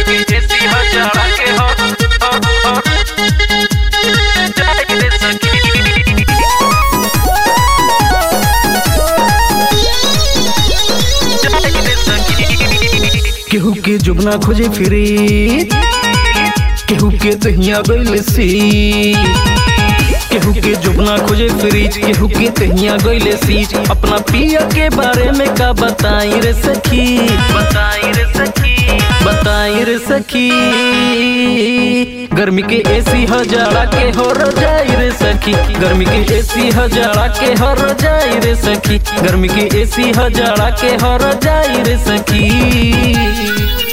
के एसी हजारा के हो जाई रे सखी। केहू के जुबना खोजे फिरी, केहू के तहिया गइल सी, केहू के जुबना खोजे फ्रिज, केहू के तहिया गइले सीज। अपना पिया के बारे में का बताई रे सखी, बताई रे सखी, बताई रे सखी। गर्मी के एसी हजारा के हो रजाई रे सखी, गर्मी के एसी हजारा के हो रजाई रे सखी, गर्मी के एसी हजारा के हो रजाई रे सखी।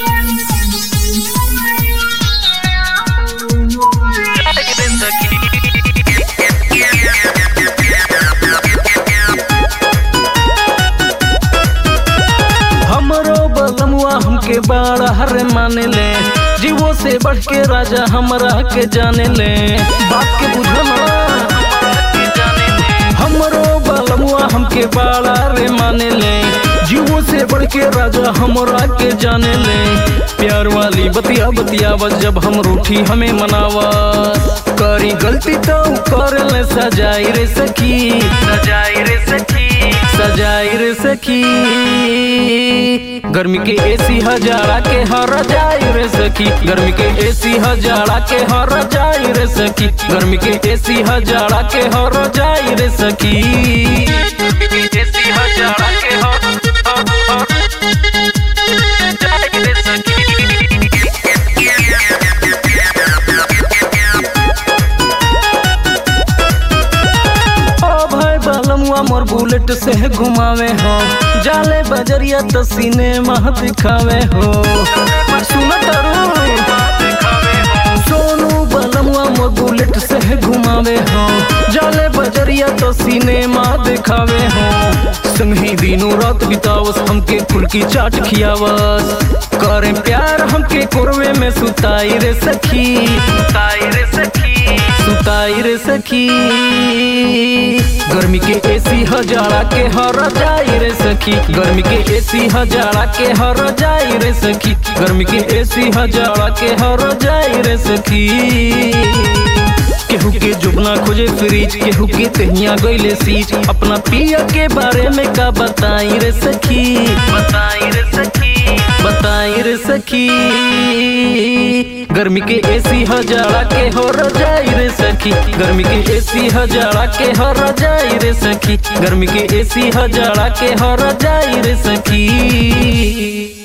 हमके बड़ा हर माने ले, जीवो से बढ़ के राजा हमरा के जाने ले। बात के बुझना हमरो बलमुआ हमके बड़ा रे माने ले, जीवो से बढ़ के राजा हमरा के जाने ले। प्यार वाली बतिया बतियावत जब हम रूठी हमें मनावा, करी गलती तो कर ले सजाई रे सखी, सजाई रे सखी, सजाई रे सखी। गर्मी के एसी हजारा के हर जाई रे सखी, गर्मी के एसी हजारा के हर जाई रे सखी, गर्मी के एसी हजारा के हर जाई रे सखी। एसी हजारा के हर जाई रे सखी। मोर बुलेट से घुमावे हो, जाले बजरिया तो सिनेमा दिखावे हो। सोनू बलमुआ मोर बुलेट से घुमावे हो, जाले बजरिया तो सिनेमा दिखावे हो। संगी दिनों रात बितावस हमके फुल की चाट खियावस, करे प्यार हमके कोरवे में सुताई रे सखी, सुताई रे सखी, सुताई रे सखी। गर्मी के एसी हजारा के हर जाई रे सखी, गर्मी के एसी हजारा के हर जाई रे सखी, गर्मी के एसी हजारा के हर जाई रे सखी। केहू के जुबना खोजे फ्रिज, केहू के तहिया गइले सीज। अपना पिया के बारे में का बताई रे सखी, बताई रे सखी, बताई रे सखी। गर्मी के एसी हजारा के हो रजाई रे सखी, गर्मी के एसी हजारा के हो रजाई रे सखी, गर्मी के एसी हजारा के हो रजाई रे सखी।